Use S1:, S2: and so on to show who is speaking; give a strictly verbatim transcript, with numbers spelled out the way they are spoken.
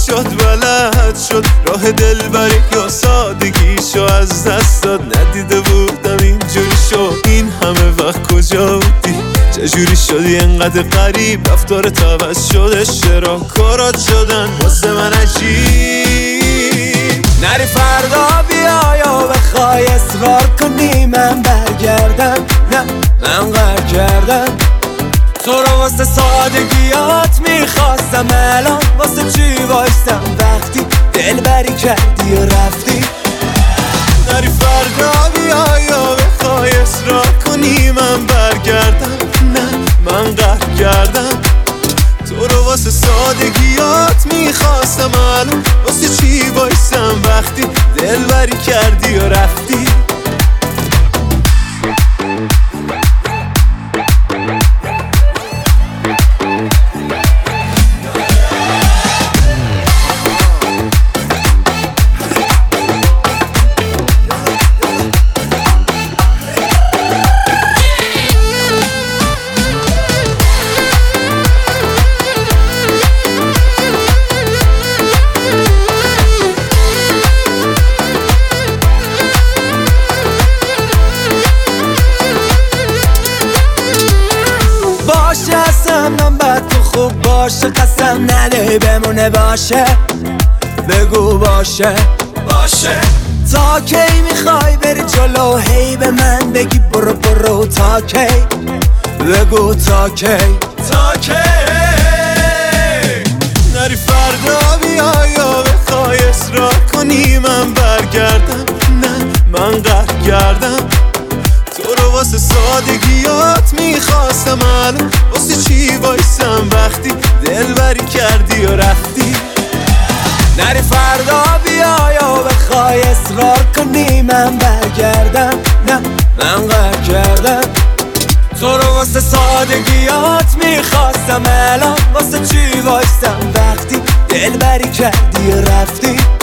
S1: شد بلد شد راه دلبری یا سادگیشو از دست داد. ندیده بودم اینجوری شد این همه وقت کجا بودی؟ چجوری شدی انقدر غریب؟ رفتارت عوض شده، چرا کارات شدن واسه من عجیب؟ نری فردا بیا یا بخوای اصرار کنی من برگردم، نه من قهر کردم. تو رو واسه سادگیات میخواستم، الان واسه چی وایستم وقتی دلبری کردی و رفتی؟ نری فردا بیا یا بخوای اصرار کنی من برگردم، نه من قهر کردم. تو رو واسه سادگیات میخواستم، الان واسه چی وایستم وقتی دلبری کردی و رفتی؟ باشه اصلا من بد تو خوب باشه، قسم نده بمونه باشه، بگو باشه باشه. تا کی میخوای بری جلو هی به من بگی برو برو؟ تا کی بگو تا کی تا کی؟ نری فردا بیا یا بخوای اصرار کنی من برگردم، نه من قهر کردم. تو رو واسه سادگیات میخواستم، الان واسه چی وایستم وقتی دلبری کردی و رفتی؟ نری فردا بیا یا بخوای اصرار کنی من برگردم، نه من قهر کردم. تو رو واسه سادگیات میخواستم، الان واسه چی وایستم وقتی دلبری کردی و رفتی؟